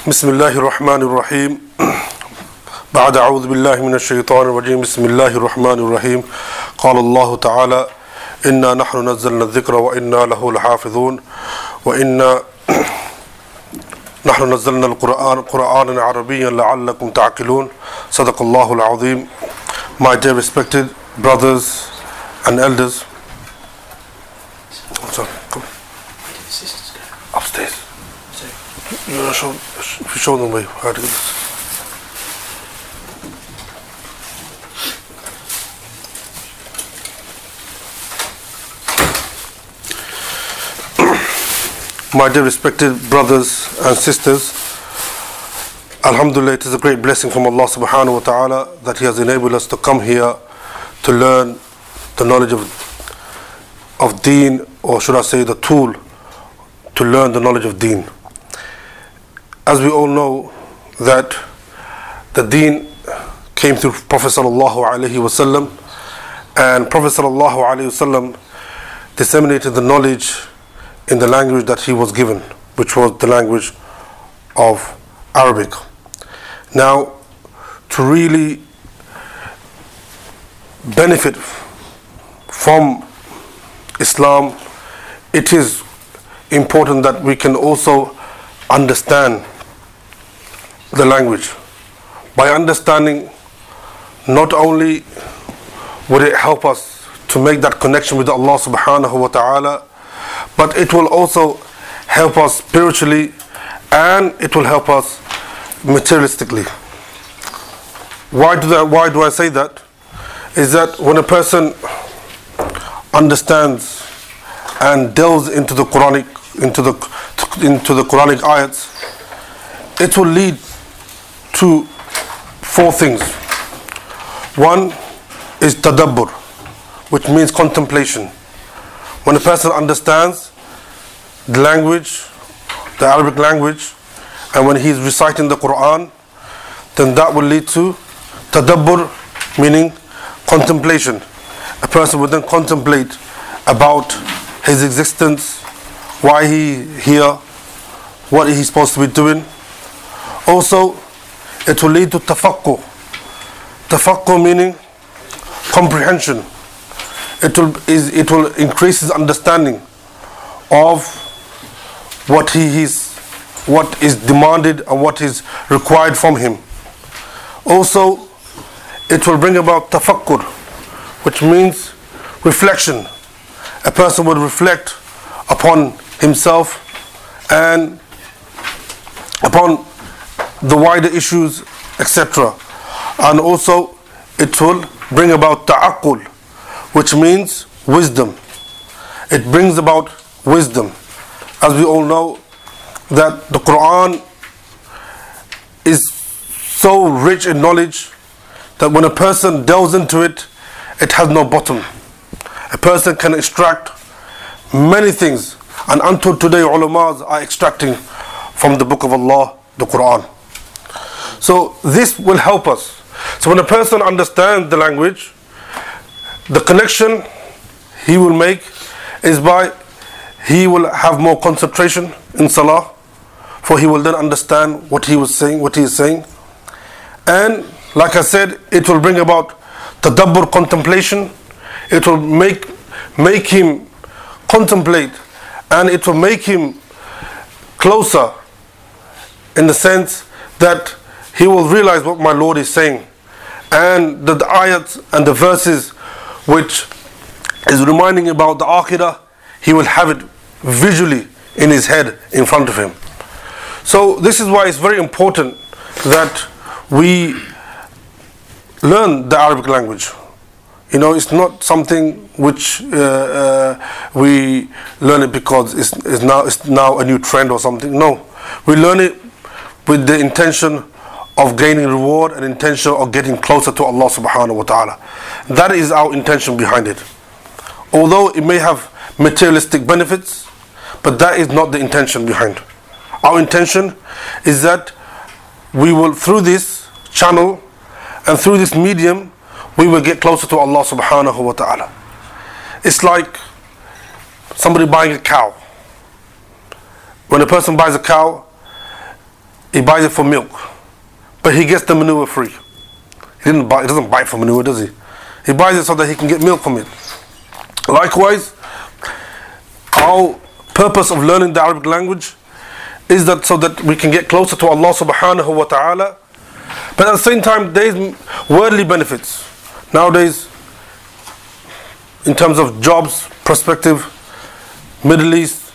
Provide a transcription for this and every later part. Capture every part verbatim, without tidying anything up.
بسم الله الرحمن الرحيم بعد أعوذ بالله من الشيطان الرجيم بسم الله الرحمن الرحيم قال الله تعالى إنا نحن نزلنا الذكر وإنا له لحافظون وإنا نحن نزلنا القرآن قرآنا عربيا لعلكم تعقلون صدق الله العظيم. My dear respected brothers and elders, sorry, come upstairs. You know, show, show them way how to do this. My dear respected brothers and sisters, Alhamdulillah, it is a great blessing from Allah subhanahu wa ta'ala that He has enabled us to come here to learn the knowledge of of deen, or should I say the tool to learn the knowledge of deen. As we all know that the deen came through Prophet sallallahu alaihi wasallam, and Prophet sallallahu alaihi wasallam disseminated the knowledge in the language that he was given, which was the language of Arabic. Now, to really benefit from Islam, it is important that we can also understand the language. By understanding, not only would it help us to make that connection with Allah subhanahu wa ta'ala, but it will also help us spiritually, and it will help us materialistically. Why do that? Why do I say that? Is that when a person understands and delves into the Quranic, into the into the Quranic ayats, it will lead to four things. One is tadabbur, which means contemplation. When a person understands the language, the Arabic language, and when he is reciting the Quran, then that will lead to tadabbur, meaning contemplation. A person will then contemplate about his existence, why he here, what he's supposed to be doing. Also, it will lead to tafaqquh. Tafaqquh meaning comprehension. It will is it will increase his understanding of what he is, what is demanded and what is required from him. Also, it will bring about tafakkur, which means reflection. A person would reflect upon himself and upon the wider issues, et cetera. And also, it will bring about ta'aqqul, which means wisdom. It brings about wisdom. As we all know, that the Quran is so rich in knowledge that when a person delves into it, it has no bottom. A person can extract many things, and until today ulamas are extracting from the book of Allah, the Quran. So this will help us. So when a person understands the language, the connection he will make is by he will have more concentration in salah, for he will then understand what he was saying, what he is saying. And like I said, it will bring about tadabbur, contemplation. It will make make him contemplate, and it will make him closer in the sense that he will realize what my Lord is saying, and the, the ayats and the verses which is reminding about the akhirah, he will have it visually in his head in front of him. So this is why it's very important that we learn the Arabic language. You know, it's not something which uh, uh, we learn it because it's, it's now it's now a new trend or something. No, we learn it with the intention of gaining reward and intention of getting closer to Allah subhanahu wa ta'ala. That is our intention behind it. Although it may have materialistic benefits, but that is not the intention behind. Our intention is that we will, through this channel and through this medium, we will get closer to Allah subhanahu wa ta'ala. It's like somebody buying a cow. When a person buys a cow, he buys it for milk, but he gets the manure free. He didn't buy. He doesn't buy it for manure, does he? He buys it so that he can get milk from it. Likewise, our purpose of learning the Arabic language is that so that we can get closer to Allah subhanahu wa ta'ala, but at the same time there is worldly benefits. Nowadays, in terms of jobs, perspective, Middle East,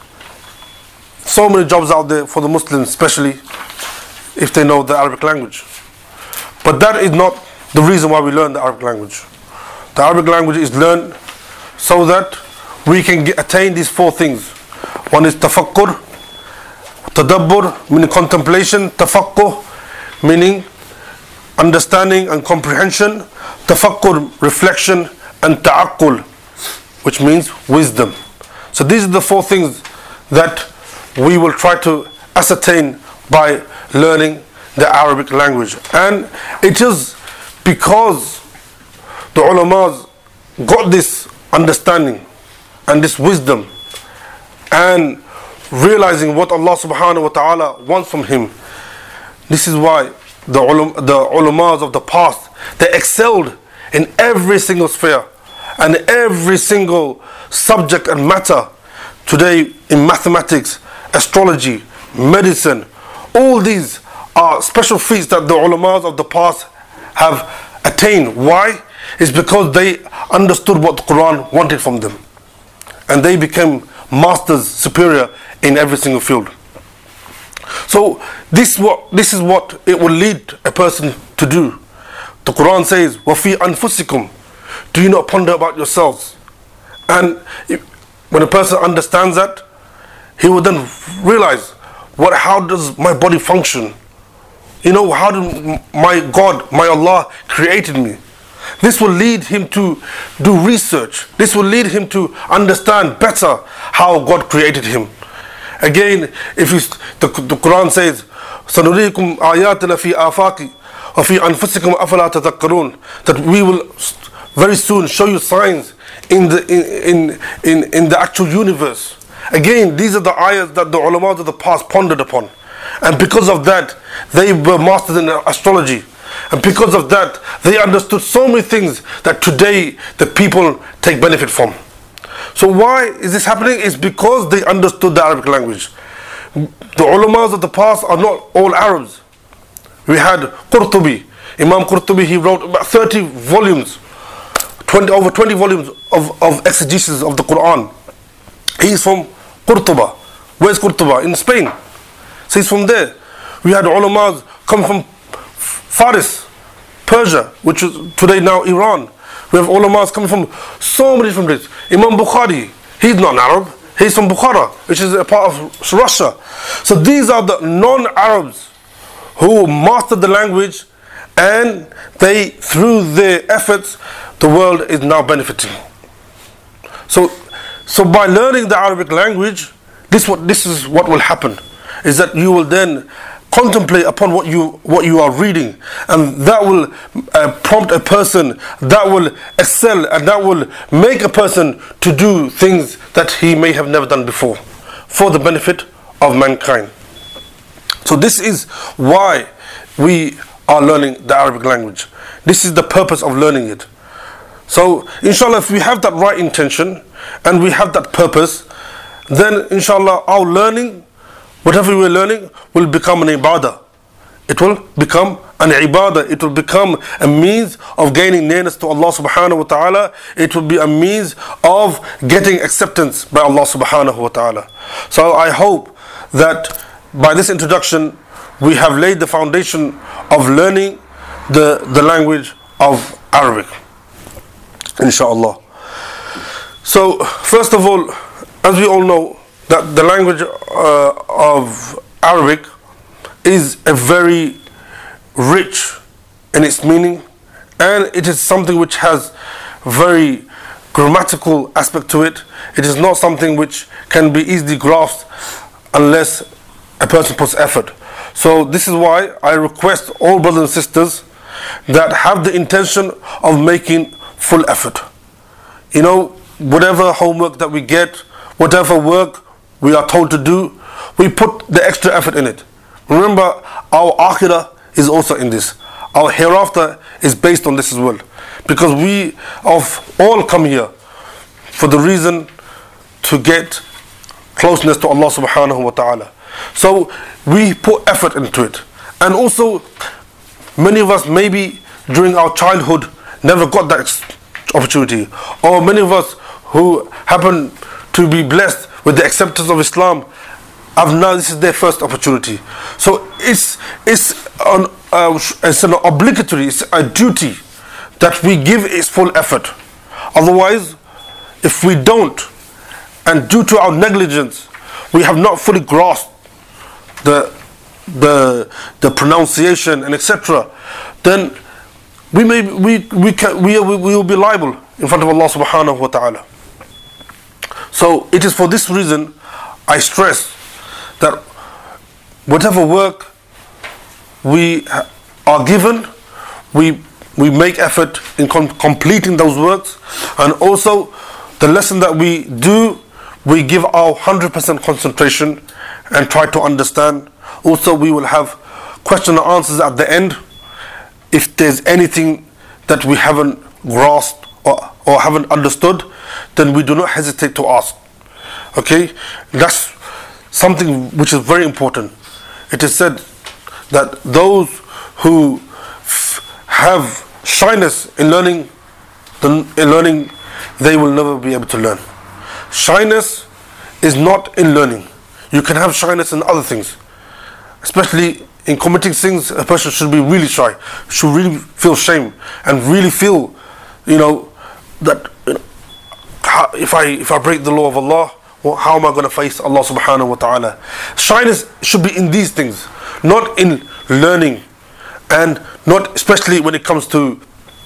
so many jobs out there for the Muslims, especially if they know the Arabic language. But that is not the reason why we learn the Arabic language. The Arabic language is learned so that we can get, attain these four things. One is tafakkur, tadabbur, meaning contemplation, tafaqquh, meaning understanding and comprehension, tafakkur, reflection, and ta'aqqul, which means wisdom. So these are the four things that we will try to ascertain by learning the Arabic language. And it is because the ulamas got this understanding and this wisdom and realizing what Allah subhanahu wa ta'ala wants from him. This is why the, ulam, the ulamas of the past, they excelled in every single sphere and every single subject and matter. Today in mathematics, astrology, medicine, all these are special feats that the ulamas of the past have attained. Why? It's because they understood what the Quran wanted from them, and they became masters, superior in every single field. So this what this is what it will lead a person to do. The Quran says, وَفِي أَنفُسِكُمْ, do you not ponder about yourselves? And if, when a person understands that, he will then realize, what? How does my body function? You know, how did my God, my Allah created me? This will lead him to do research. This will lead him to understand better how God created him. Again, if you, the, the Quran says, سَنُرِيكُمْ آيَاتِنَا فِي آفَاقِ وَفِي أَنفُسِكُمْ أَفَلَا تَذَكَّرُونَ, that we will very soon show you signs in the in in in, in the actual universe. Again, these are the ayahs that the ulama of the past pondered upon, and because of that they were masters in astrology, and because of that they understood so many things that today the people take benefit from. So why is this happening? It's because they understood the Arabic language. The ulamas of the past are not all Arabs. We had Qurtubi, Imam Qurtubi, he wrote about thirty volumes, twenty, over twenty volumes of, of exegesis of the Quran. He's from Qurtuba. Where's Qurtuba? In Spain. So he's from there. We had ulamas come from Faris, Persia, which is today now Iran. We have ulamas coming from so many different places. Imam Bukhari, he's not an Arab. He's from Bukhara, which is a part of Russia. So these are the non-Arabs who mastered the language, and they, through their efforts, the world is now benefiting. So, so by learning the Arabic language, this what this is what will happen, is that you will then contemplate upon what you what you are reading, and that will uh, prompt a person, that will excel, and that will make a person to do things that he may have never done before, for the benefit of mankind. So this is why we are learning the Arabic language. This is the purpose of learning it. So inshallah, if we have that right intention and we have that purpose, then inshallah our learning, whatever we're learning, will become an ibadah. It will become an ibadah. It will become a means of gaining nearness to Allah subhanahu wa ta'ala. It will be a means of getting acceptance by Allah subhanahu wa ta'ala. So I hope that by this introduction we have laid the foundation of learning the, the language of Arabic, inshallah. So first of all, as we all know, that the language uh, of Arabic is a very rich in its meaning, and it is something which has very grammatical aspect to it. It is not something which can be easily grasped unless a person puts effort. So this is why I request all brothers and sisters that have the intention of making full effort. You know, whatever homework that we get, whatever work we are told to do, we put the extra effort in it. Remember, our akhirah is also in this. Our hereafter is based on this as well. Because we have all come here for the reason to get closeness to Allah subhanahu wa ta'ala. So we put effort into it. And also, many of us maybe during our childhood never got that opportunity. Or many of us who happen to be blessed with the acceptance of Islam have now, this is their first opportunity. So it's, it's, an, uh, it's an obligatory, it's a duty that we give its full effort. Otherwise, if we don't, and due to our negligence, we have not fully grasped the the the pronunciation and et cetera, then we may we we can we, we will be liable in front of Allah subhanahu wa ta'ala. So it is for this reason I stress that whatever work we are given, we we make effort in com- completing those works, and also the lesson that we do, we give our one hundred percent concentration and try to understand. Also, we will have question and answers at the end. If there's anything that we haven't grasped or, or haven't understood, then we do not hesitate to ask. Okay? That's something which is very important. It is said that those who f- have shyness in learning, in learning, they will never be able to learn. Shyness is not in learning. You can have shyness in other things. Especially in committing sins, a person should be really shy, should really feel shame, and really feel, you know, that you know, how, if I if I break the law of Allah, well, how am I going to face Allah subhanahu wa ta'ala? Shyness should be in these things, not in learning, and not especially when it comes to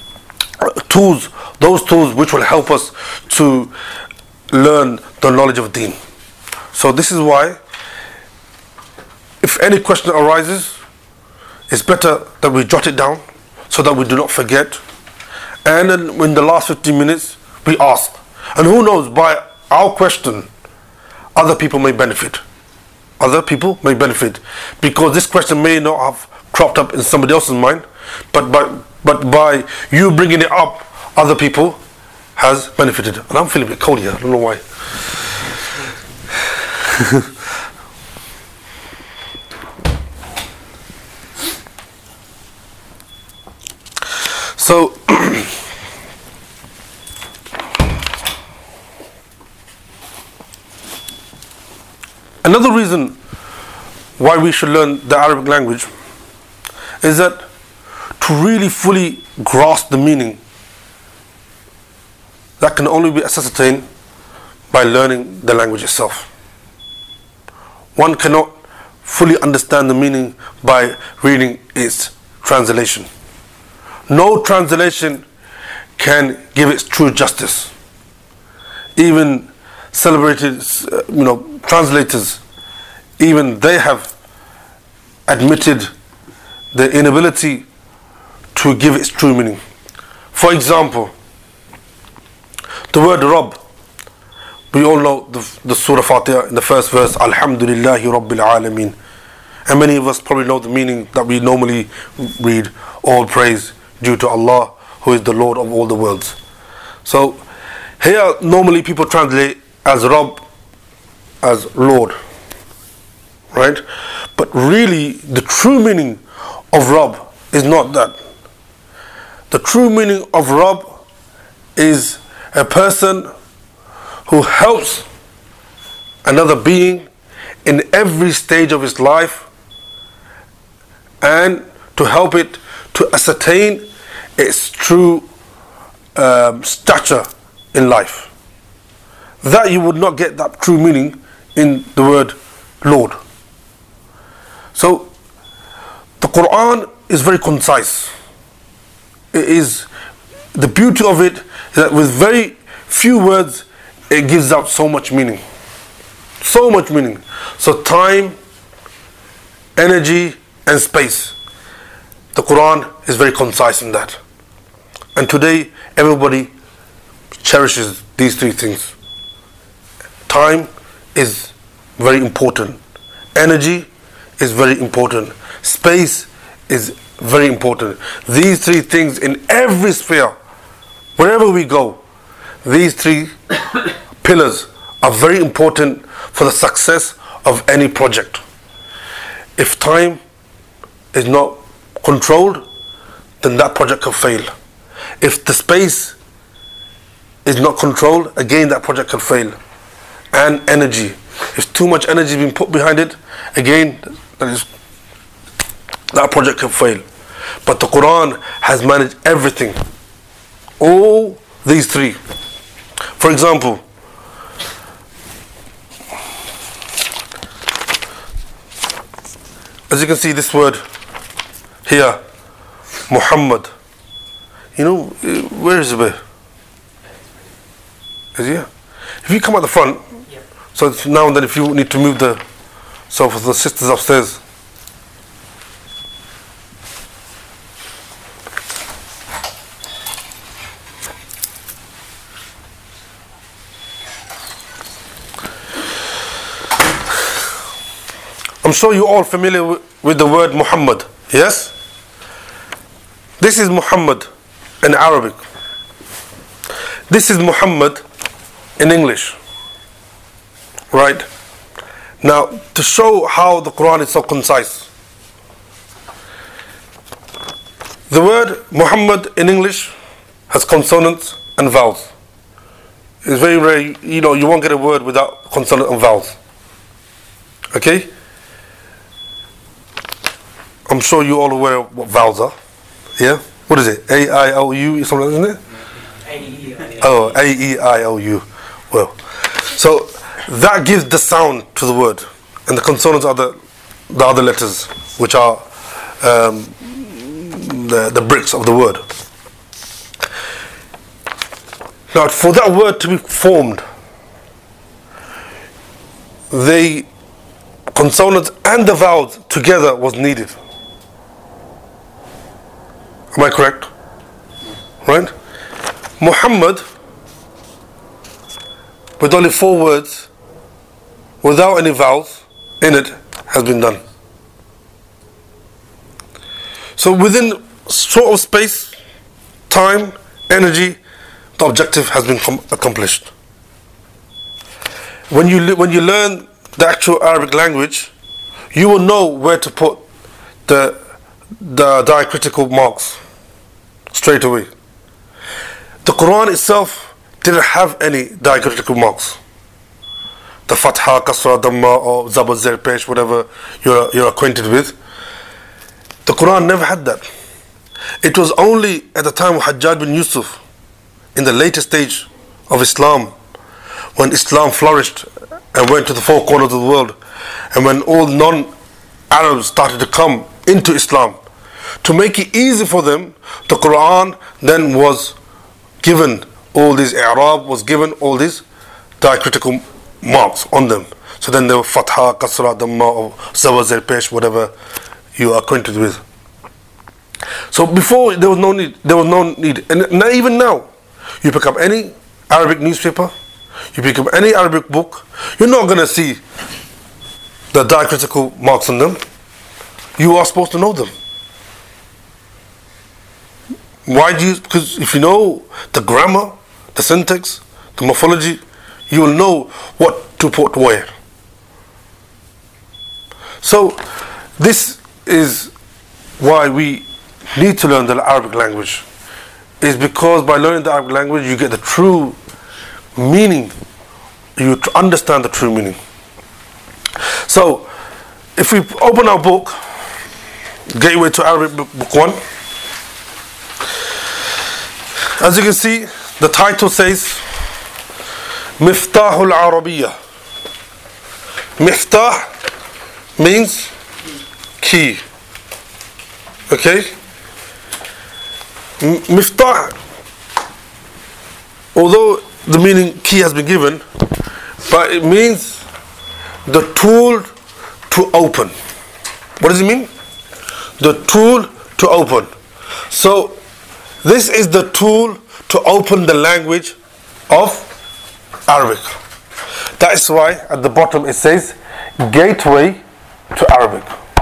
tools, those tools which will help us to learn the knowledge of Deen. So this is why, if any question arises, it's better that we jot it down so that we do not forget. And then in the last fifteen minutes, we ask. And who knows, by our question, other people may benefit. Other people may benefit. Because this question may not have cropped up in somebody else's mind, but by, but by you bringing it up, other people has benefited. And I'm feeling a bit cold here, I don't know why. So, another reason why we should learn the Arabic language is that to really fully grasp the meaning, that can only be ascertained by learning the language itself. One cannot fully understand the meaning by reading its translation. No translation can give its true justice. Even celebrated, you know, translators, even they have admitted the inability to give its true meaning. For example, the word Rabb, we all know the, the Surah Fatiha in the first verse, Alhamdulillahi Rabbil Alameen. And many of us probably know the meaning that we normally read, all praise due to Allah, who is the Lord of all the worlds. So here normally people translate as Rabb as Lord, right? But really the true meaning of Rabb is not that. The true meaning of Rabb is a person who helps another being in every stage of his life, and to help it to ascertain its true um, stature in life. That you would not get that true meaning in the word Lord. So the Quran is very concise. It is, the beauty of it is that with very few words it gives out so much meaning. So much meaning. So time, energy and space. The Quran is very concise in that. And today everybody cherishes these three things. Time is very important. Energy is very important. Space is very important. These three things in every sphere, wherever we go, these three pillars are very important for the success of any project. If time is not controlled, then that project can fail. If the space is not controlled, again that project can fail. And energy. If too much energy is being put behind it, again that, is, that project can fail. But the Quran has managed everything. All these three. For example, as you can see this word here, Muhammad. You know, where is Zubair? Is he here? If you come at the front, yep. So now and then if you need to move the, so for the sisters upstairs. I'm sure you're all familiar with, with the word Muhammad, yes? This is Muhammad in Arabic. This is Muhammad in English. Right? Now, to show how the Quran is so concise. The word Muhammad in English has consonants and vowels. It's very rare, you know, you won't get a word without consonant and vowels. Okay? I'm sure you're all aware of what vowels are. Yeah? What is it? A I O U, something, isn't it? A E I O U. Oh, A E I O U. Well, so that gives the sound to the word, and the consonants are the, the other letters, which are um, the, the bricks of the word. Now, for that word to be formed, the consonants and the vowels together was needed. Am I correct? Right? Muhammad, with only four words, without any vowels in it, has been done. So within sort of space, time, energy, the objective has been com- accomplished. When you, when you learn the actual Arabic language, you will know where to put the, the diacritical marks straight away. The Quran itself didn't have any diacritical marks. The Fatha, Kasra, Dhamma, or Zabar, Zer, Pesh, whatever you're, you're acquainted with. The Quran never had that. It was only at the time of Hajjaj bin Yusuf, in the later stage of Islam, when Islam flourished and went to the four corners of the world, and when all non-Arabs started to come into Islam, to make it easy for them, the Quran then was given all these i'rab, was given all these diacritical marks on them. So then there were Fatha, Kasra, Dhamma, or Zabar, Zer, Pesh, whatever you are acquainted with. So before there was no need, there was no need, and not even now, you pick up any Arabic newspaper, you pick up any Arabic book, you're not going to see the diacritical marks on them. You are supposed to know them. Why do you? Because if you know the grammar, the syntax, the morphology, you will know what to put where. So this is why we need to learn the Arabic language. Is because by learning the Arabic language you get the true meaning, you understand the true meaning. So if we open our book, Gateway to Arabic, book one, as you can see, the title says Miftahul Arabiyyah. Miftah means key. Okay? Miftah, although the meaning key has been given, but it means the tool to open. What does it mean? The tool to open. So this is the tool to open the language of Arabic. That is why at the bottom it says Gateway to Arabic.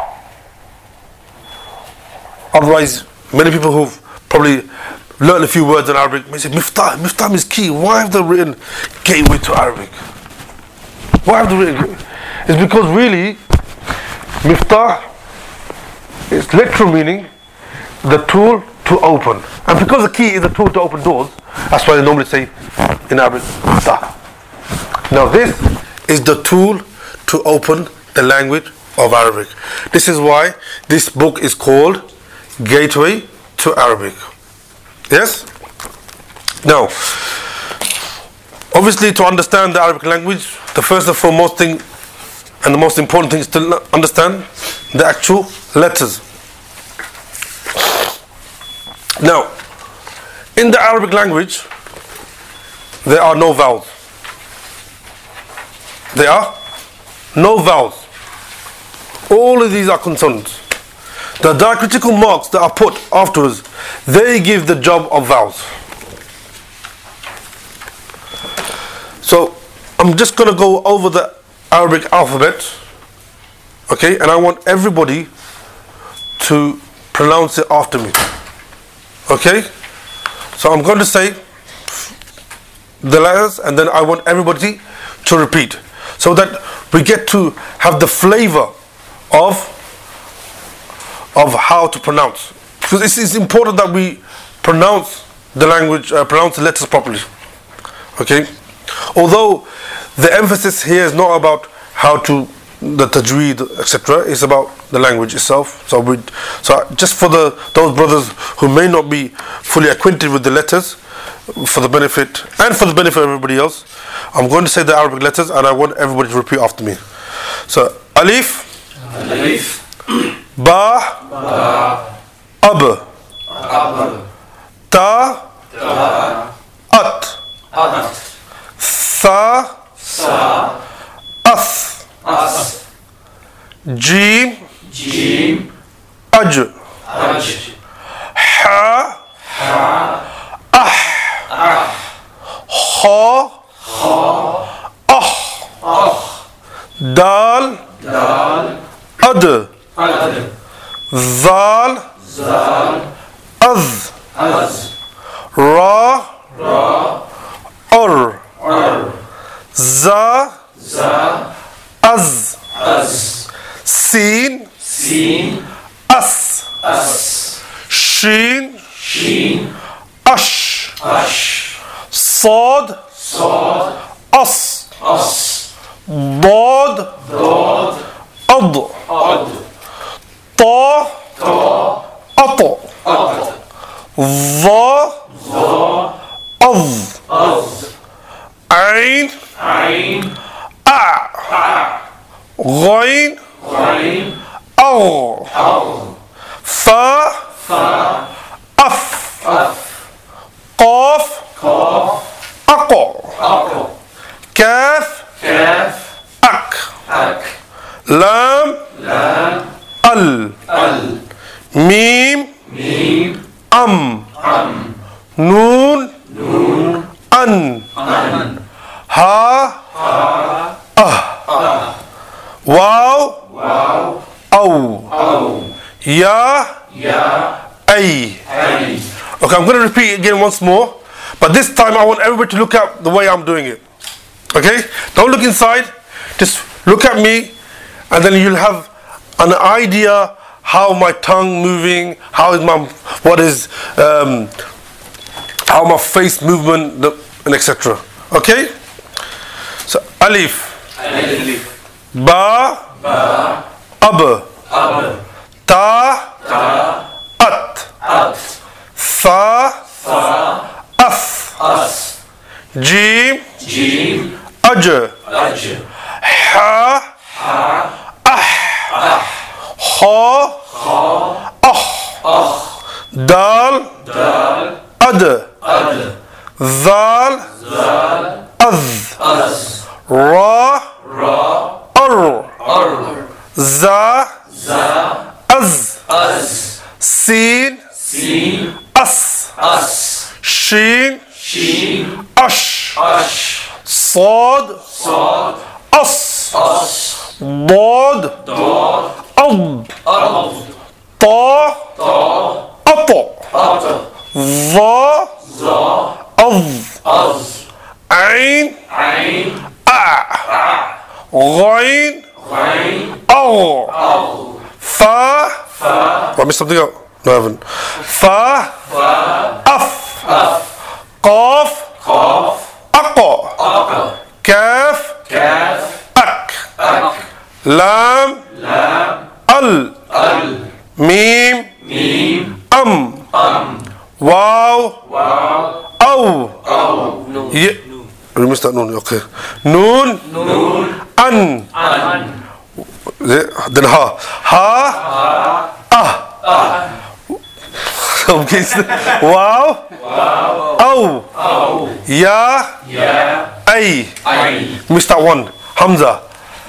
Otherwise, many people who've probably learned a few words in Arabic may say, Miftah, Miftah is key. Why have they written gateway to Arabic? Why have they written? It's because really, Miftah is literal meaning the tool to open. And because the key is a tool to open doors, that's why they normally say in Arabic, Miftah. Now this is the tool to open the language of Arabic. This is why this book is called Gateway to Arabic. Yes? Now, obviously to understand the Arabic language, the first and foremost thing and the most important thing is to understand the actual letters. Now, in the Arabic language, there are no vowels. There are no vowels. All of these are consonants. The diacritical marks that are put afterwards, they give the job of vowels. So, I'm just going to go over the Arabic alphabet, okay, and I want everybody to pronounce it after me. Okay? So I'm going to say the letters and then I want everybody to repeat, so that we get to have the flavor of of how to pronounce, because it's, it's important that we pronounce the language, uh, pronounce the letters properly. Okay, although the emphasis here is not about how to the tajweed, et cetera. It's about the language itself. So we, so just for the those brothers who may not be fully acquainted with the letters, for the benefit and for the benefit of everybody else, I'm going to say the Arabic letters and I want everybody to repeat after me. So Alif, Alif, Ba, Ba, Ab, Ab, Ta, Ta, At, At, Tha, Sa, Ath, As, Jim, Jim, Aj, Aj, Ha, Ha, Ah, Ah, Ha, Ha, Ah, Ah, Dal, Dal, Ad, Ad, Zal, Zal, Az, Az, Ra, Ra, Ar, Ar, Za, Za, Az, Az, Sin, Sin, As, As, Shin, Shin, Ash, Ash, Sad, Sad, As, As, Dad, Dad, Ad, Ad, Ta, Ta, At, At, Za, Za, Az, Az, Ain, Ain, A, A, Ghain, Ghain, Al, Al, Fa, Fa, Af, Af, Qaf, Kaf, Aq, Aq, Kaf, Kaf, Ak, Ak, Lam, Lam, Al, Al, Mim, Mim, Am, Am, Noon, Nun, An, An, Ha, Ha, Ah, Ah, Waw, Waw, Aw, Aw, Ya, Ya, Ay. Ay. Okay, I'm going to repeat it again once more, but this time I want everybody to look at the way I'm doing it. Okay? Don't look inside, just look at me, and then you'll have an idea how my tongue moving, how is my, what is, um, how my face movement, the- and et cetera. Okay? So, Alif, Alif, Ba, Ba, Ab, Ab, Ta, Ta, At, At, Tha, Tha, Ath, As, Jim, Jim, Aj, Aj, Ha, Ha, Ah, Ah, Ha, Ha, Ah, Ah, Dal, Dal, Ad, Ad, Zal, Zal, Az, Az, Ra, Ra, Ar, Ar, Za, Za, Az, Az, Sin, Sin, As, As, Shin, Shin, Ash, Ash, Sad, Sad, As, As, Dad, Dad, Ad, Ad, Ta, Ta, ظا أض Az. عين Ain. غين Ghain. أو Al. fa. Fa. I missed something out? No, I haven't. Fa Fa. أف Af. قاف Qaf. أقا Aqa. كاف Kaf. أك Ak. لام Lam. ال Al. ميم Mim. أم Am. واو Waw. أو Aw. ي... We missed that noon, okay. Noon Noon. أن An. then ha ha ah okay. واو أو Aw. يا Ya. أي Ay. missed that one. Hamza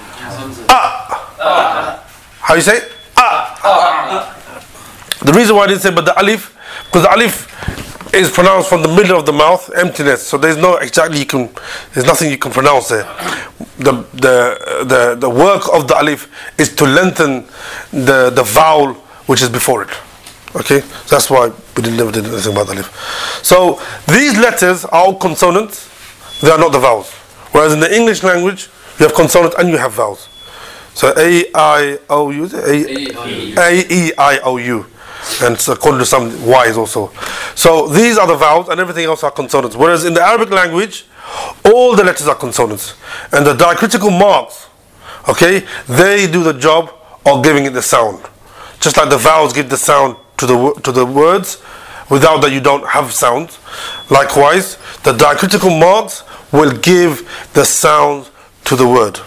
ah how you say it? ah the reason why I didn't say but the alif, because the alif is pronounced from the middle of the mouth, emptiness. So there's no exactly you can, there's nothing you can pronounce there. The the the the work of the alif is to lengthen the the vowel which is before it. Okay, so that's why we didn't never did anything about the alif. So these letters are all consonants; they are not the vowels. Whereas in the English language, you have consonants and you have vowels. So A I O U, A A E I O U. And it's according to some Y's also. So these are the vowels and everything else are consonants. Whereas in the Arabic language, all the letters are consonants. And the diacritical marks, okay, they do the job of giving it the sound. Just like the vowels give the sound to the wo- to the words, without that you don't have sound. Likewise, the diacritical marks will give the sound to the word.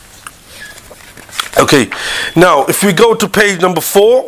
Okay, now if we go to page number four,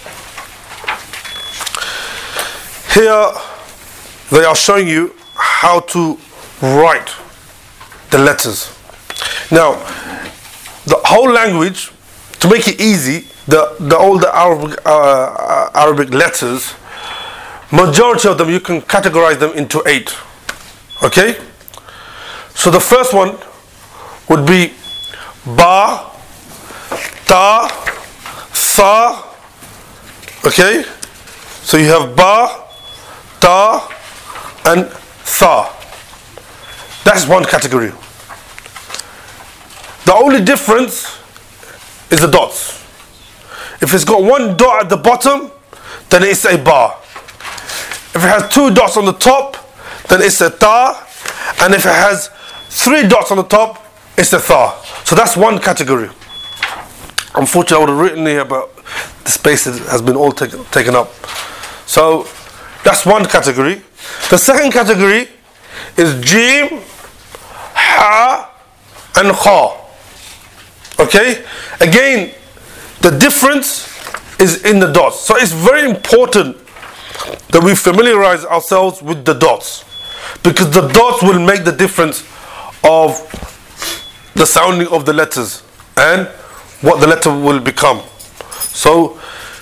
here they are showing you how to write the letters. Now, the whole language, to make it easy, the the all the Arabic uh, Arabic letters, majority of them you can categorize them into eight. Okay, so the first one would be ba, ta, tha. Okay, so you have ba, ta, and tha. That's one category. The only difference is the dots. If it's got one dot at the bottom, then it's a ba. If it has two dots on the top, then it's a ta. And if it has three dots on the top, it's a tha. So that's one category. Unfortunately, I would have written here, but the space has been all taken taken up. So that's one category. The second category is jim, ha, and kha. Okay? Again, the difference is in the dots. So it's very important that we familiarize ourselves with the dots, because the dots will make the difference of the sounding of the letters and what the letter will become. So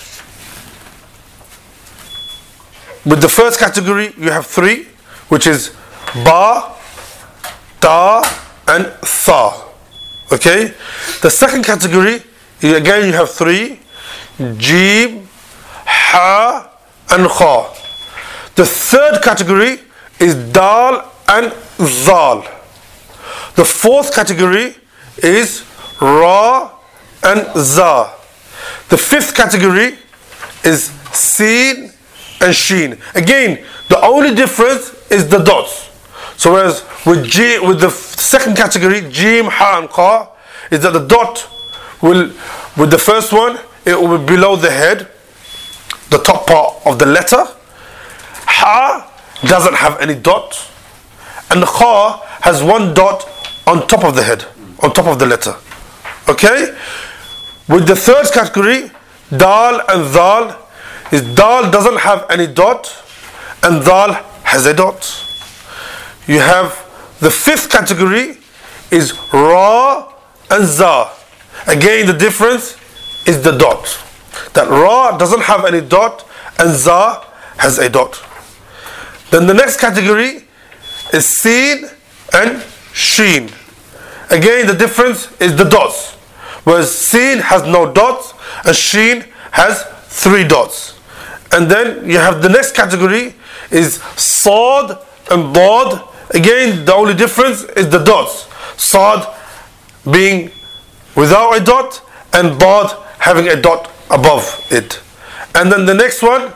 with the first category you have three, which is ba, ta, and tha. Okay? The second category, again you have three, jim, ha, and kha. The third category is dal and zal. The fourth category is ra and za. The fifth category is sin and sheen. Again, the only difference is the dots. So whereas with G, with the f- second category, jim, ha, and kha, is that the dot will, with the first one, it will be below the head, the top part of the letter. Ha doesn't have any dot, and kha has one dot on top of the head, on top of the letter. Okay? With the third category, dal and zal, is dal doesn't have any dot, and zal has a dot. You have the fifth category is ra and za. Again, the difference is the dot. That ra doesn't have any dot and za has a dot. Then the next category is sin and sheen. Again, the difference is the dots. Whereas sin has no dots and sheen has three dots. And then you have the next category is Sad and Dad. Again, the only difference is the dots. Sad being without a dot, and Dad having a dot above it. And then the next one,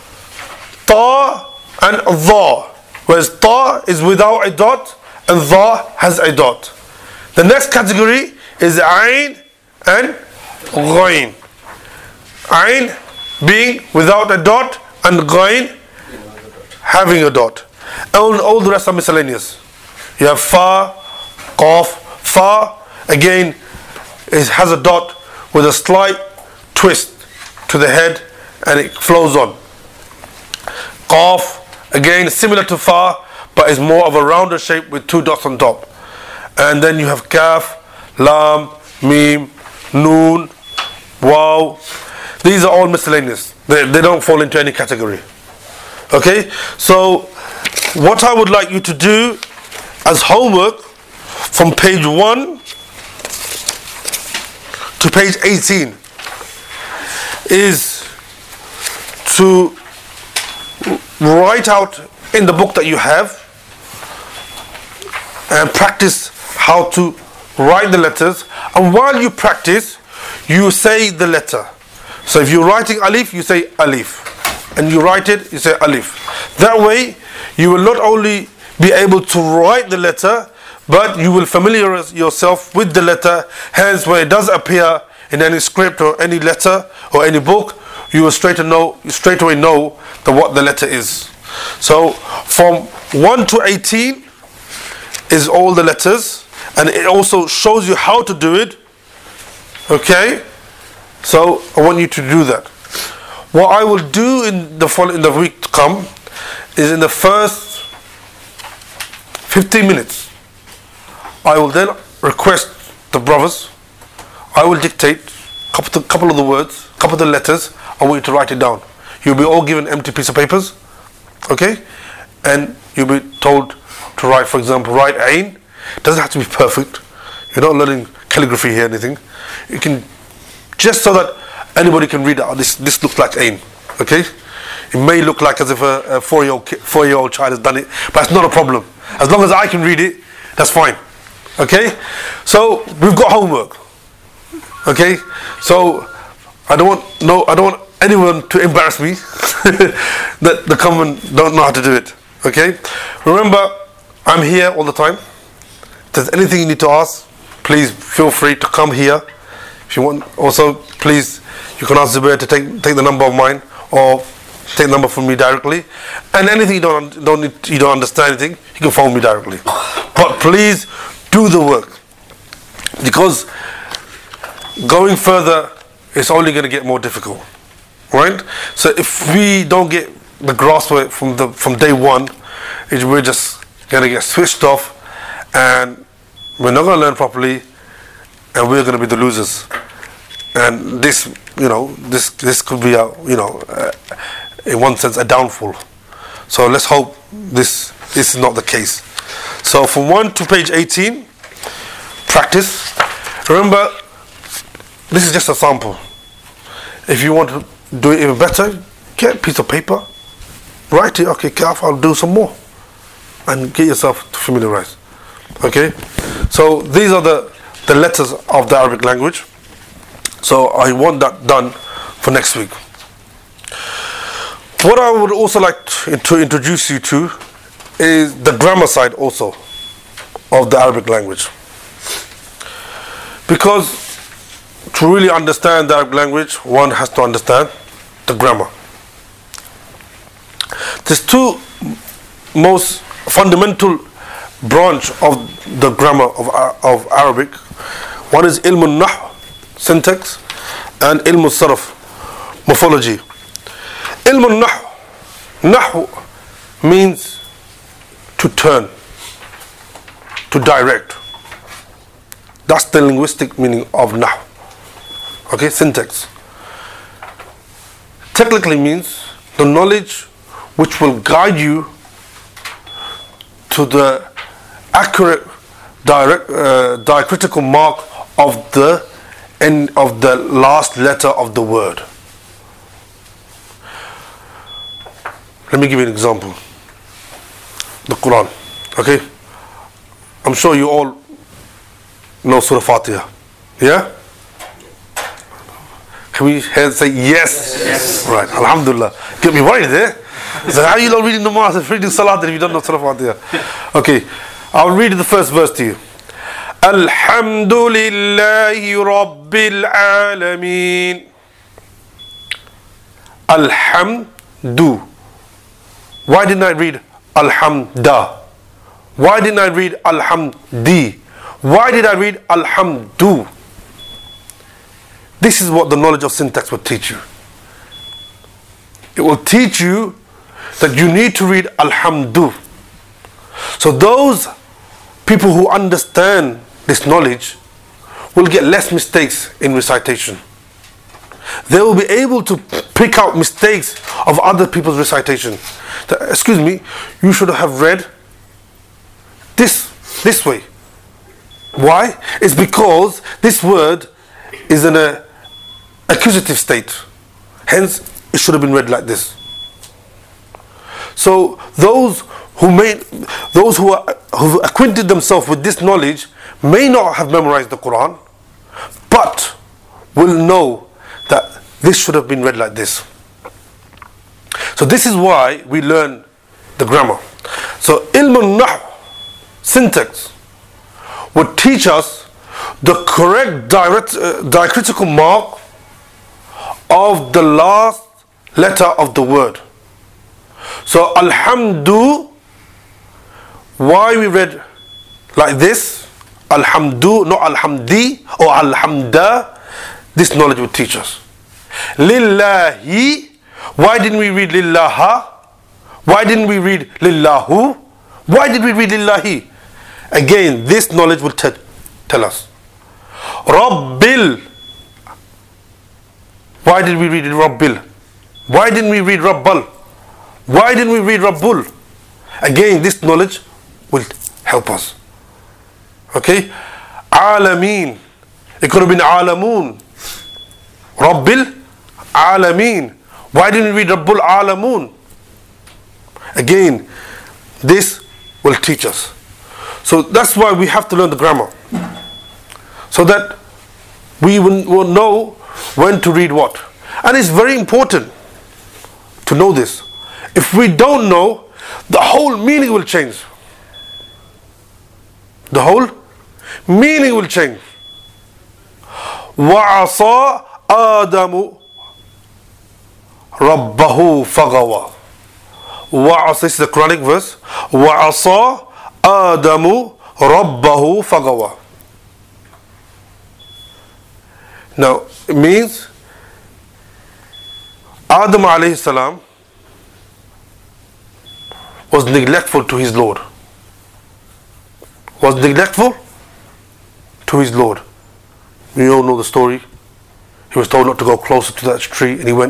Ta and Dha, whereas Ta is without a dot and Dha has a dot. The next category is Ain and Ghain. Ain being without a dot and Ghain having a dot. All, all the rest are miscellaneous. You have Fa, Qaf. Fa again is, has a dot with a slight twist to the head and it flows on. Qaf again similar to Fa but is more of a rounder shape with two dots on top. And then you have Kaf, Lam, Mim, Noon, Waw. These are all miscellaneous. They, they don't fall into any category. Okay, so what I would like you to do as homework from page one to page eighteen is to write out in the book that you have and practice how to write the letters, and while you practice you say the letter. So if you're writing alif, you say alif, and you write it, you say alif. That way you will not only be able to write the letter, but you will familiarize yourself with the letter. Hence, when it does appear in any script or any letter or any book, you will straight know straight away know the, what the letter is. So from one to eighteen is all the letters, and it also shows you how to do it. Okay, so I want you to do that. What I will do in the following, in the week to come, is in the first fifteen minutes, I will then request the brothers, I will dictate a couple, couple of the words, couple of the letters. I want you to write it down. You'll be all given empty piece of papers, okay, and you'll be told to write, for example, write Ain. It doesn't have to be perfect. You're not learning calligraphy here, anything. You can, just so that anybody can read it. Oh, this this looks like Ain, okay. It may look like as if a, a four-year-old four-year-old child has done it, but it's not a problem. As long as I can read it, that's fine. Okay? So we've got homework. Okay? So I don't want no I don't want anyone to embarrass me that the common don't know how to do it. Okay? Remember, I'm here all the time. If there's anything you need to ask, please feel free to come here. If you want, also please, you can ask Zubair to take take the number of mine, or take the number from me directly. And anything you don't don't need, you don't understand anything, you can phone me directly. But please do the work, because going further it's only going to get more difficult, right? So if we don't get the grasp of it from the from day one, it, we're just going to get switched off, and we're not going to learn properly, and we're going to be the losers. And this, you know, this this could be a, you know, uh, in one sense a downfall. So let's hope this this is not the case. So from one to page eighteen, practice. Remember, this is just a sample. If you want to do it even better, get a piece of paper, write it. Okay, Kaf, I'll do some more, and get yourself familiarized. Okay, so these are the the letters of the Arabic language. So I want that done for next week. What I would also like to, to introduce you to is the grammar side also of the Arabic language. Because to really understand the Arabic language, one has to understand the grammar. There's two most fundamental branch of the grammar of, of Arabic. One is ilm al-nahm, syntax, and ilm al-sarf, morphology. Ilm al-nahm, nahu means to turn, to direct. That's the linguistic meaning of nahu. Okay, syntax. Technically means the knowledge which will guide you to the accurate direct, uh, diacritical mark of the end of the last letter of the word. Let me give you an example. The Quran. Okay? I'm sure you all know Surah Fatiha. Yeah? Can we hear say yes? Yes. Right, Alhamdulillah. Get me worried there. So how are you not reading Namaz and reading Salat if you don't know Surah Fatiha? Okay, I'll read the first verse to you. Alhamdulillahi Rabbil Alameen. Alhamdu. Why didn't I read Alhamda? Why didn't I read Alhamdi? Why did I read Alhamdu? This is what the knowledge of syntax will teach you. It will teach you that you need to read Alhamdu. So those people who understand this knowledge will get less mistakes in recitation. They will be able to pick out mistakes of other people's recitation. That, excuse me, you should have read this this way. Why? It's because this word is in a accusative state. Hence, it should have been read like this. So those who made, those who are who acquainted themselves with this knowledge may not have memorized the Quran, but will know that this should have been read like this. So this is why we learn the grammar. So ilm al-nahm, syntax, would teach us the correct direct, uh, diacritical mark of the last letter of the word. So alhamdu, why we read like this, alhamdu, not alhamdi or alhamda, this knowledge will teach us. Lillahi, why didn't we read lillaha? Why didn't we read lillahu? Why did we read lillahi? Again, this knowledge will te- tell us. Rabbil, why did we read Rabbil? Why didn't we read Rabbal? Why didn't we read Rabbul? Again, this knowledge will help us. Okay? Alameen, it could have been Alamoon. Rabbil Alameen. Why didn't we read Rabbul Alamoon? Again, this will teach us. So that's why we have to learn the grammar. So that we will know when to read what. And it's very important to know this. If we don't know, the whole meaning will change. The whole meaning will change. وَعَصَى آدَمُ رَبَّهُ فَغَوَى. وَعَصَى, this is the Quranic verse. وَعَصَى آدَمُ رَبَّهُ فَغَوَى. Now, it means Adam alayhi salam was neglectful to his Lord. Was neglectful to his Lord. We all know the story. He was told not to go closer to that tree and he went.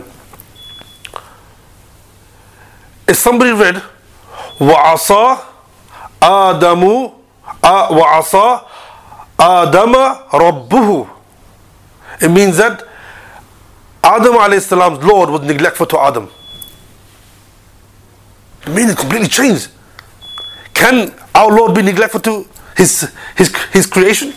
If somebody read وَعَصَى آدَمُ وَعَصَى آدَمَ رَبُّهُ, it means that Adam alayhi salam's Lord was neglectful to Adam. The meaning completely changed. Can our Lord be neglectful to his his his creation?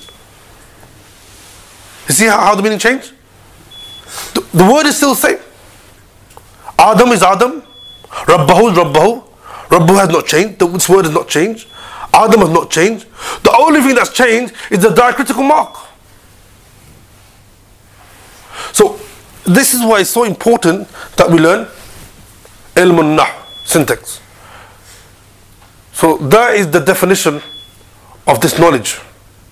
You see how, how the meaning changed? The, the word is still the same. Adam is Adam. Rabbahu is Rabbahu. Rabbahu has not changed. This word has not changed. Adam has not changed. The only thing that's changed is the diacritical mark. So this is why it's so important that we learn ilm al-nahm, syntax. So that is the definition of this knowledge.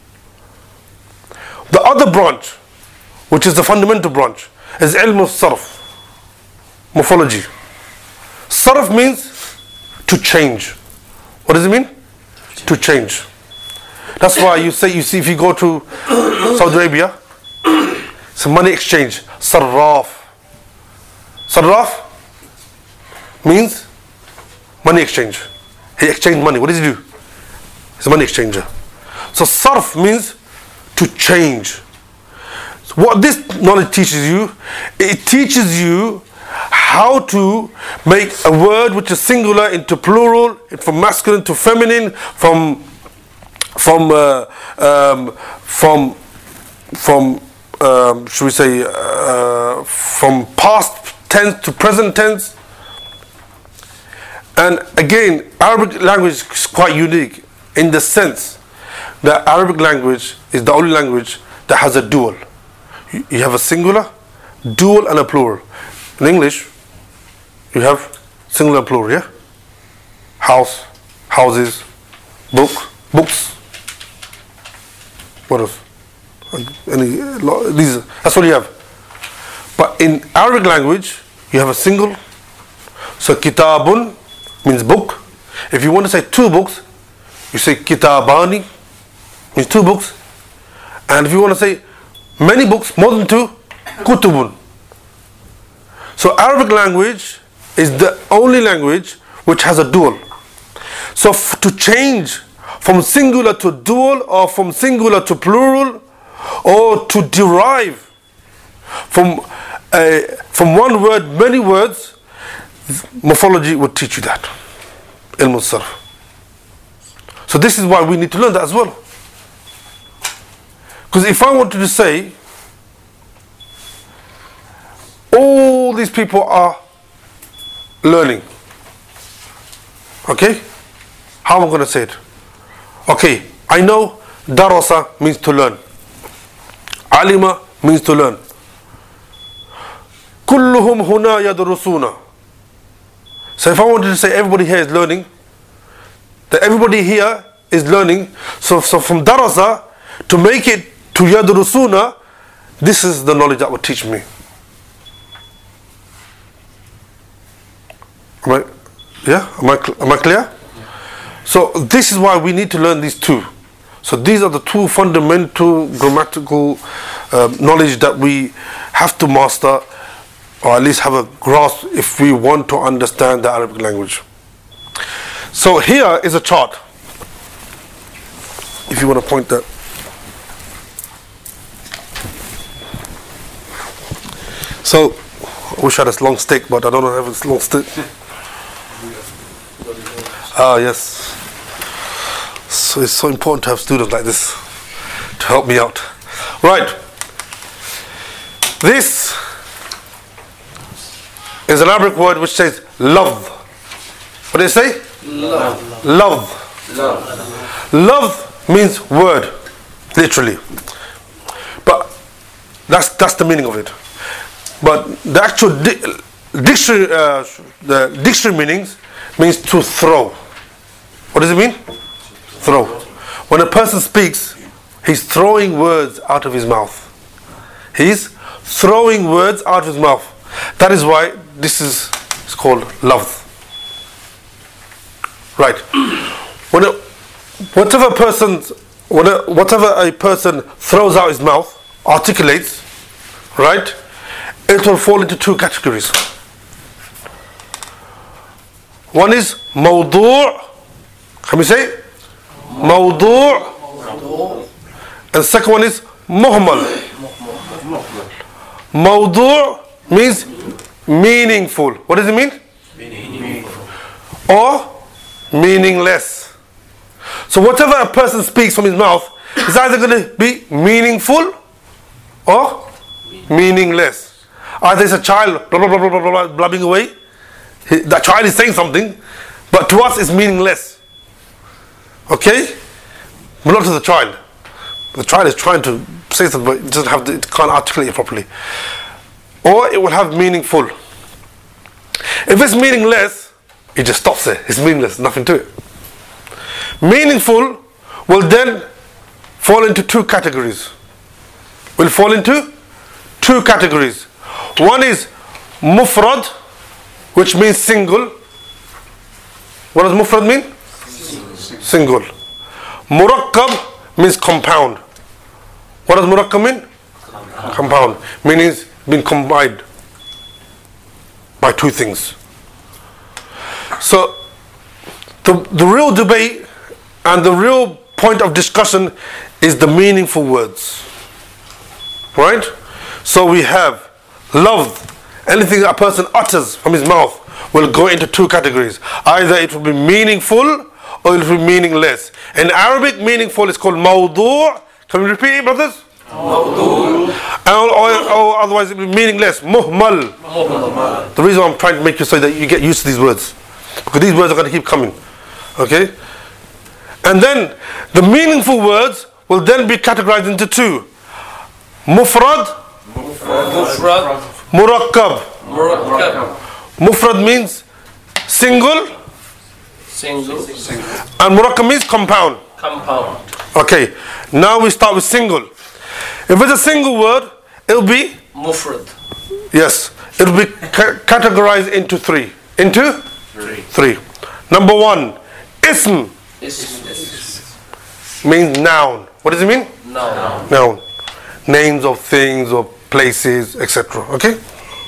The other branch, which is the fundamental branch, is ilm al-sarf, morphology. Sarf means to change. What does it mean? To change. That's why you say, you see, if you go to Saudi Arabia, it's a money exchange. Sarraf. Sarraf means money exchange. He exchanged money. What does he do? He's a money exchanger. So sarf means to change. So what this knowledge teaches you, it teaches you how to make a word which is singular into plural, from masculine to feminine, from from uh, um, from from um, should we say uh, from past tense to present tense. And again, Arabic language is quite unique in the sense that Arabic language is the only language that has a dual. You have a singular, dual, and a plural. In English, you have singular and plural, yeah? House, houses, book, books. What else? Any, these, that's what you have. But in Arabic language, you have a single. So kitabun means book. If you want to say two books, you say kitabani, means two books. And if you want to say many books, more than two, kutubun. So Arabic language is the only language which has a dual. So f- to change from singular to dual, or from singular to plural, or to derive from a, from one word many words, morphology would teach you that. Ilm al-Sarf. So this is why we need to learn that as well. Because if I wanted to say all these people are learning, okay, how am I going to say it? Okay, I know darasa means to learn, alima means to learn, kulluhum huna yadrusuna. So if I wanted to say everybody here is learning, that everybody here is learning, so, so from darasa to make it to yadrusuna, this is the knowledge that would teach me. Am I, yeah? Am I, am I clear? So this is why we need to learn these two. So these are the two fundamental grammatical uh, knowledge that we have to master, or at least have a grasp if we want to understand the Arabic language. So here is a chart. If you want to point that. So I wish I had a long stick, but I don't have a long stick. Ah, yes. So it's so important to have students like this to help me out. Right. This is an Arabic word which says love. What does it say? Love. Love. Love. Love means word, literally. But that's that's the meaning of it. But the actual di- dictionary, uh, the dictionary meanings means to throw. What does it mean? Throw. When a person speaks, he's throwing words out of his mouth. He's throwing words out of his mouth. That is why this is it's called love. Right. When a, whatever person, when a, whatever a person throws out his mouth, articulates, right, it will fall into two categories. One is mawdu'. Can we say it? Mawdu'. And the second one is muhmal. Mawdu' means meaningful. What does it mean? Meaningful. Or meaningless. So whatever a person speaks from his mouth is either going to be meaningful or meaningless. Either it's a child blah blah blah blah blah, blah blabbing away. He, that child is saying something, but to us it's meaningless. Okay? But not to the child. The child is trying to say something, but it doesn't have the, it can't articulate it properly. Or it will have meaningful. If it's meaningless, it just stops there. It's meaningless, nothing to it. Meaningful will then fall into two categories. Will fall into two categories. One is mufrad, which means single. What does mufrad mean? Single. Murakkab means compound. What does murakkab mean? Compound. Compound. Meaning it's been combined by two things. So the, the real debate and the real point of discussion is the meaningful words. Right? So we have love anything a person utters from his mouth will go into two categories. Either it will be meaningful or it will be meaningless. In Arabic, meaningful is called mawdu'. Can we repeat it, brothers? Mawdu'. Or, or, or otherwise it will be meaningless. Muhmal. Muhmal. The reason I'm trying to make you so that you get used to these words, because these words are going to keep coming. Okay? And then the meaningful words will then be categorized into two. Mufrad. Mufrad. Murakkab. Murakkab. Mufrad means single, Single. and murakkab means compound. Compound. Okay, now we start with single. If it's a single word, it'll be, Mufrad. yes, it'll be ca- categorized into three. Into? Three. Three. Number one, ism Ism. means noun. What does it mean? Noun. Noun. Names of things or places, et cetera. Okay?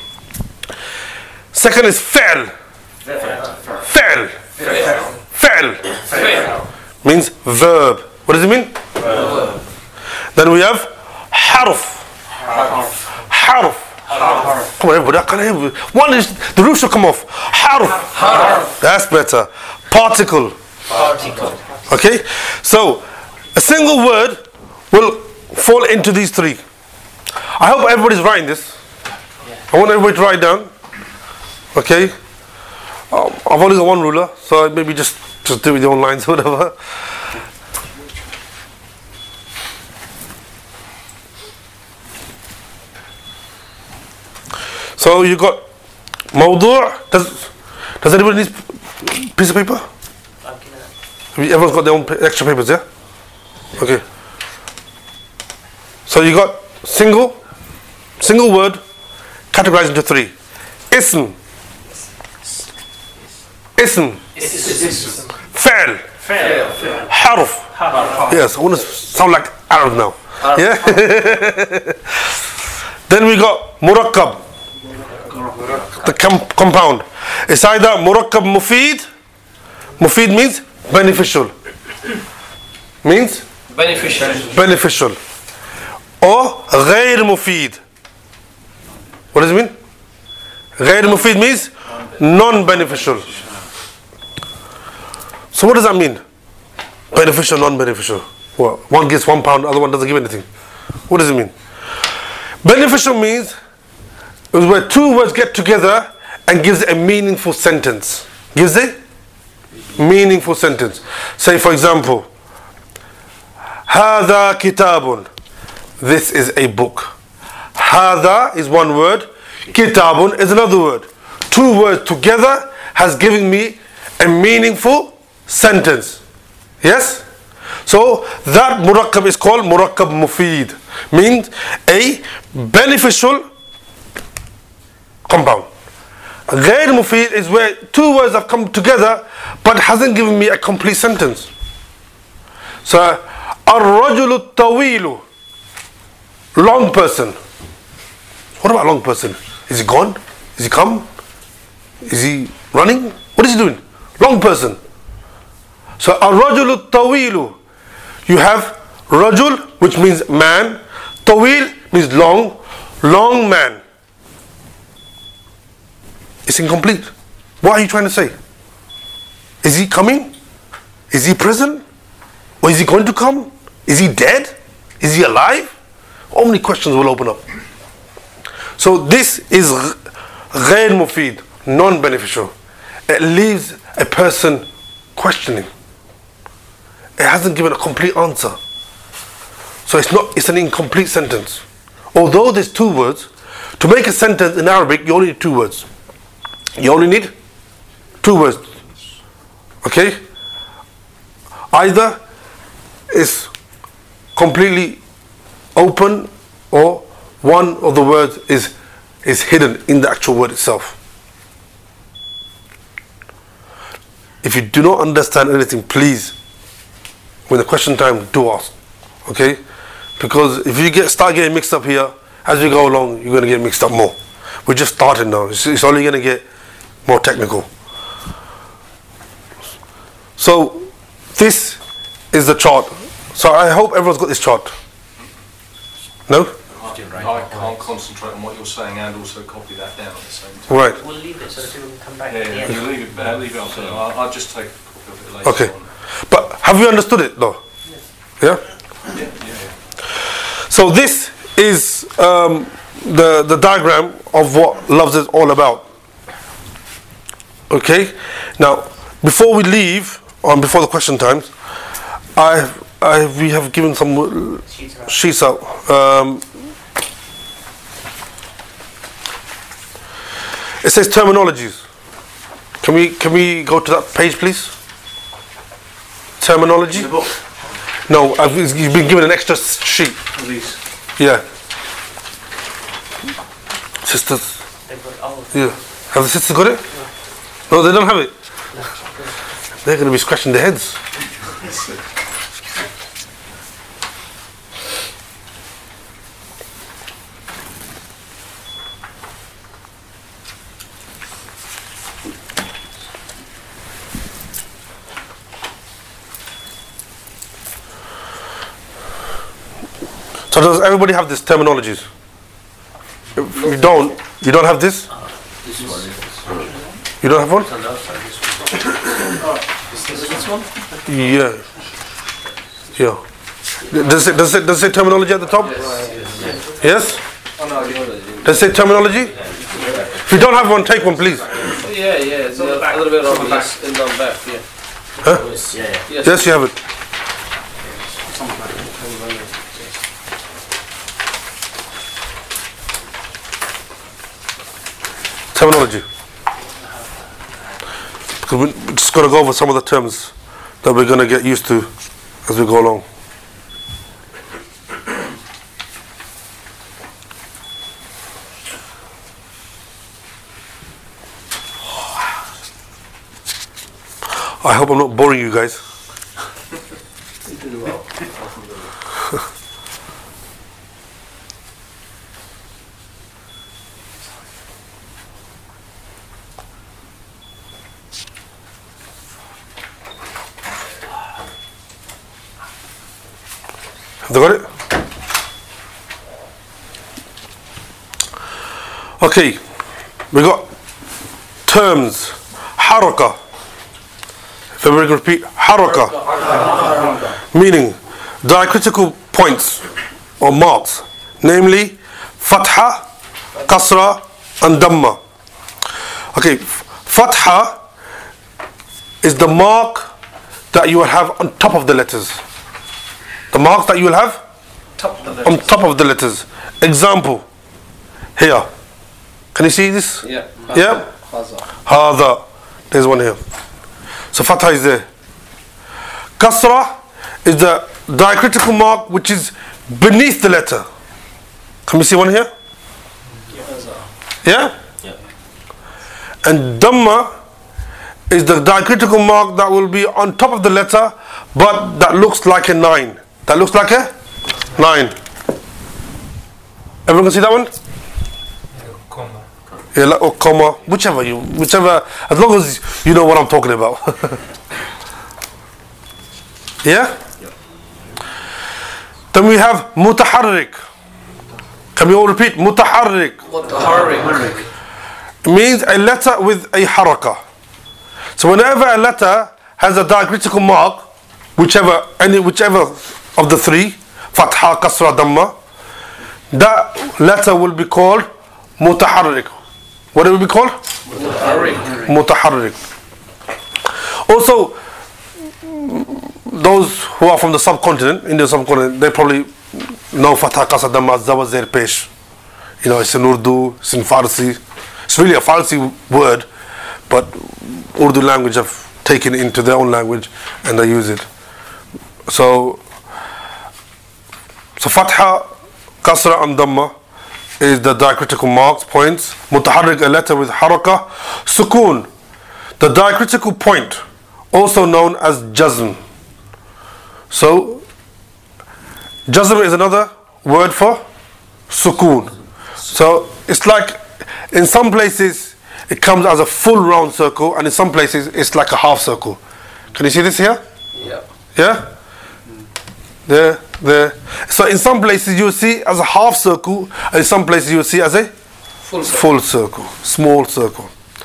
Second is fi'l. Fi'l. Fi'l. Fi'l. Means verb. What does it mean? Verb. Then we have harf. Harf. Harf. Harf. Come on, everybody. I can't hear you. One is, the roof should come off. Harf. Harf. That's better. Particle. Particle. Okay? So, a single word will fall into these three. I hope everybody's writing this. I want everybody to write down. Okay? Um, I've only got one ruler, so maybe just, just do it with your own lines or whatever. So you got mawdu'. Does, does anybody need a piece of paper? Everyone's got their own pa- extra papers, yeah? Okay. So you got single, single word, categorized into three. Ism. Ism. Ism. Fi'l. Fi'l. Harf. Harf. Yes, I want to sound like Arab now. Yeah? Then we got murakkab. The com- compound. It's either murakkab mufid. Mufid means beneficial. Means Beneficial. beneficial. Or غير مفيد. What does it mean? غير مفيد means non-beneficial. So what does that mean? Beneficial, non-beneficial. Well, one gives one pound, other one doesn't give anything. What does it mean? Beneficial means is where two words get together and gives a meaningful sentence. Gives a meaningful sentence. Say for example, هذا كتاب. This is a book. هذا is one word. Kitabun is another word. Two words together has given me a meaningful sentence. Yes? So that murakkab is called murakkab mufid. Means a beneficial compound. غير مفيد is where two words have come together but hasn't given me a complete sentence. So الرجل الطويل, long person. What about long person? Is he gone? Is he come? Is he running? What is he doing? Long person. So الرجل الطويل, you have rajul, which means man. Tawil means long. Long man. It's incomplete. What are you trying to say? Is he coming? Is he present? Or is he going to come? Is he dead? Is he alive? How many questions will open up? So this is غير مفيد, non-beneficial. It leaves a person questioning. It hasn't given a complete answer. So it's not, it's an incomplete sentence. Although there's two words, to make a sentence in Arabic, you only need two words. You only need two words. Okay? Either it's completely open or one of the words is, is hidden in the actual word itself. If you do not understand anything, please, when the question time, do ask. Okay? Because if you get start getting mixed up here, as we go along, you're going to get mixed up more. We're just starting now. It's, it's only going to get more technical. So this is the chart. So I hope everyone's got this chart. No? I can't concentrate on what you're saying and also copy that down at the same time. Right. We'll leave it so that people can come back Yeah, at the yeah, end. you leave it, uh, leave it up to them. I'll, I'll just take a copy of it later Okay. on. But have you understood it though? Yeah? Yeah, yeah, yeah. So this is um, the, the diagram of what loves is all about. Okay? Now, before we leave, or before the question times, I, I, we have given some Sheets around. sheets out. Um, it says terminologies. Can we can we go to that page, please? Terminology. In the book, No, I've, you've been given an extra sheet. these. Yeah. Sisters. They've got, oh, Yeah. Have the sisters got it? No, they don't have it. They're going to be scratching their heads. So does everybody have this terminologies? If you don't, you don't have this? You don't have one? this one? Yeah. Yeah. Does it, does it, does it say terminology at the top? Yes? Does it say terminology? If you don't have one, take one, please. Yeah, yeah, it's a little bit of this in the back, yeah. Huh? Yeah, yeah. Yes. Yes, you have it. Terminology. Because we're just going to go over some of the terms that we're going to get used to as we go along. I hope I'm not boring you guys. Have they got it? Okay, we got terms. Haraka. If everybody can repeat, haraka. Meaning diacritical points or marks, namely fatha, kasra, and dhamma. Okay, fatha is the mark that you will have on top of the letters. The marks that you will have Top of the on top of the letters. Example, here. Can you see this? Yeah. Yeah? Khaza. Hada. There's one here. So fatha is there. Kasra is the diacritical mark which is beneath the letter. Can we see one here? Yeah? Yeah. And dhamma is the diacritical mark that will be on top of the letter but that looks like a nine. That looks like a nine. Everyone can see that one? Yeah, like, or comma, whichever you, whichever, as long as you know what I'm talking about. Yeah? Then we have mutaharrik. Can we all repeat? Mutaharrik. Mutaharrik. It means a letter with a haraka. So whenever a letter has a diacritical mark, whichever any whichever of the three, fatha, kasra, dhamma, that letter will be called mutaharrik. What will it be called? Mutaharrik. Mutaharrik. Also, those who are from the subcontinent, Indian subcontinent, they probably know fatha, kasra, dhamma, zawazir, pesh. You know, it's in Urdu, it's in Farsi. It's really a Farsi word, but Urdu language have taken it into their own language and they use it. So, so fatha, kasra and dhamma is the diacritical marks, points. Mutaharrik, a letter with haraka. Sukoon, the diacritical point, also known as jazm. So, jazm is another word for sukoon. So, it's like, in some places, it comes as a full round circle, and in some places, it's like a half circle. Can you see this here? Yeah. Yeah? there, there. So in some places you will see as a half circle, and in some places you will see as a Full circle. full circle, small circle.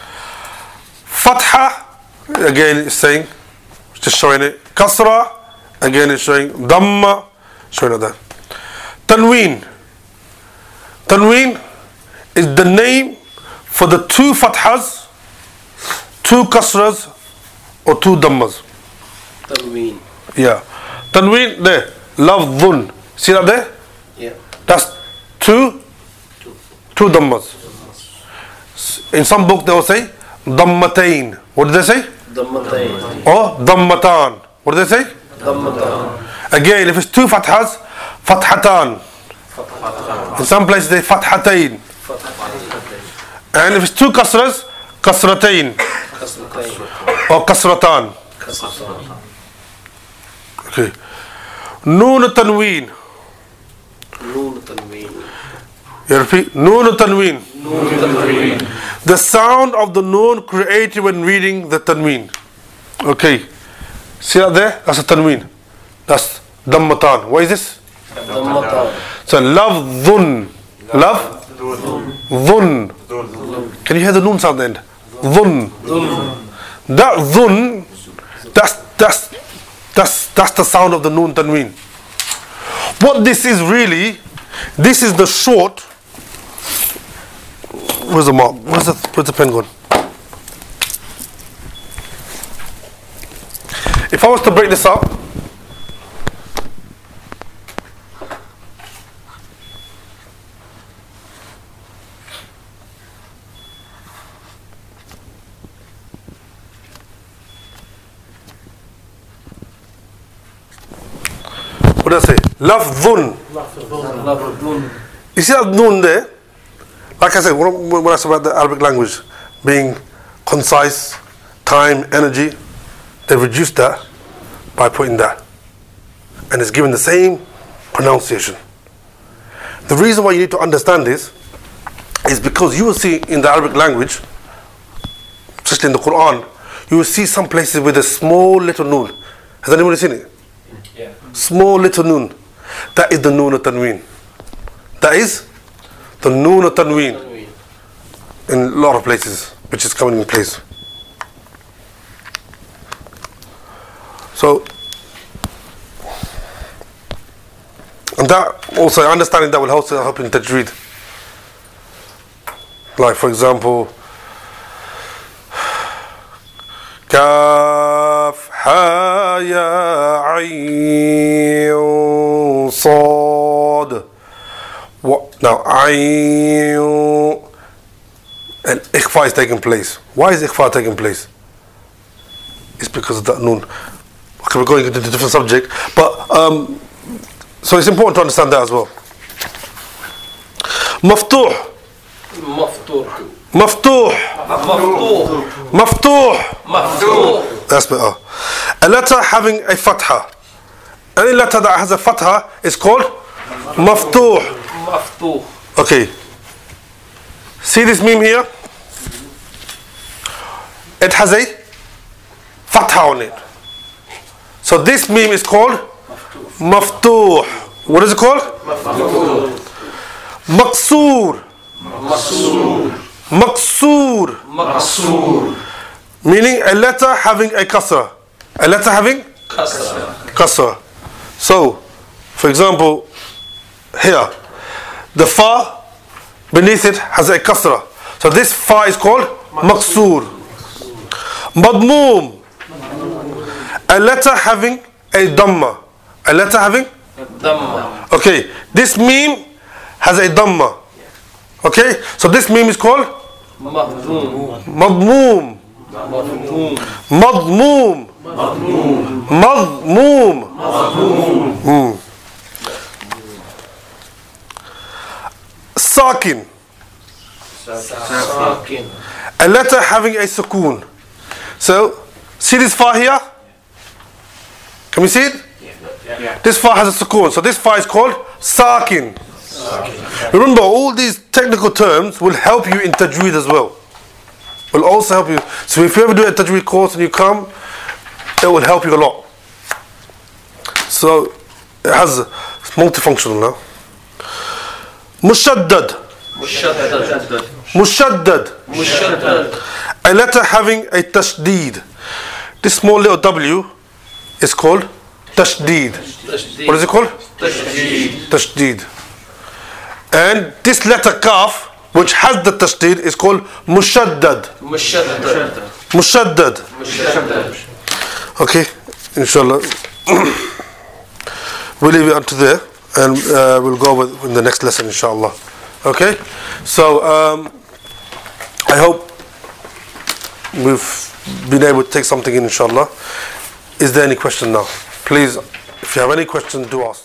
Fatha, again it's saying, just showing it. Kasra, again it's showing. Dhamma, showing it there. Tanween. Tanween is the name for the two fathas, two kasras, or two dhammas. Tanween. Yeah. Tanween, there. Lafdhun. See that there? Yeah. That's two, two dhammas. In some book they will say dhammatain. What do they say? Dhammatayn. Or dhammatan. What do they say? Dhammatan. Again, if it's two fathas, fathatan. In some places they fathatain. And if it's two kasras, kasratain. Kasratayn. Or kasratan. Kasratayn. Okay. Noon tanween. Noon tanween. You repeat. Noon tanween. Noon tanween. The sound of the noon created when reading the tanween. Okay. See that there? That's a tanween. That's dhammatan. What is this? Dhammatan. So lafdhun. Love? Dhun. Can you hear the noon sound at the end? Dhun. That dhun, that's, that's, that's, that's the sound of the noon tanween. What this is really, this is the short. Where's the mark? Where's the, where's the pen gone? If I was to break this up, what do I say? Lafdhun. Lafdhun. You see that noon there? Like I said, when when I said about the Arabic language being concise, time, energy, they reduced that by putting that. And it's given the same pronunciation. The reason why you need to understand this is because you will see in the Arabic language, especially in the Quran, you will see some places with a small little noon. Has anybody seen it? Yeah. Small little noon. That is the noon of tanween. That is the noon of tanween Tanween. in a lot of places, which is coming in place. So, and that also, understanding that will also help in tajweed. Like for example, Kaf Ha Ya Ayn Sad. What now? Ayn and ikhfa is taking place. Why is ikhfa taking place? It's because of that noon. Okay, we're going into a different subject, but um, so it's important to understand that as well. Maftuh. Maftuh. Maftuh. Maftuh. Maftuh. Maftuh. That's better. A letter having a fatha. Any letter that has a fatha is called maftuh. Maftuh. Okay. See this meme here? It has a fatha on it. So this meme is called maftuh. What is it called? Maftuh. Maqsoor. Maqsoor. Maqsoor. Maqsoor. Meaning a letter having a kasra. A letter having Kasra. kasra. So, for example, here, the fa beneath it has a kasra. So this fa is called maqsoor. Madmoom. A letter having a dhamma. A letter having? Dhamma. Okay, this meme has a dhamma. Okay, so this meme is called Mahdum. madmoom. Mahdum. Madmoom. Madmoom. Mm. Sakin. Sakin. A letter having a sukoon. So, see this fa here? Can we see it? Yeah. This fa has a sukoon. So this fa is called sakin. Remember, all these technical terms will help you in tajweed as well. Will also help you. So if you ever do a tajweed course and you come, it will help you a lot. So it has it's multifunctional now. Mushaddad. مشدد Mushaddad. مشدد A letter having a tashdeed. This small little W is called tashdeed. تشديد What is it called? تشديد Tashdeed. And this letter kaf, which has the tashdeed, is called mushaddad. مشدد Mushaddad. مشدد Okay, inshallah. We'll leave it unto there, and uh, we'll go with in the next lesson, inshallah. Okay, so um, I hope we've been able to take something in, inshallah. Is there any question now? Please, if you have any question, do ask.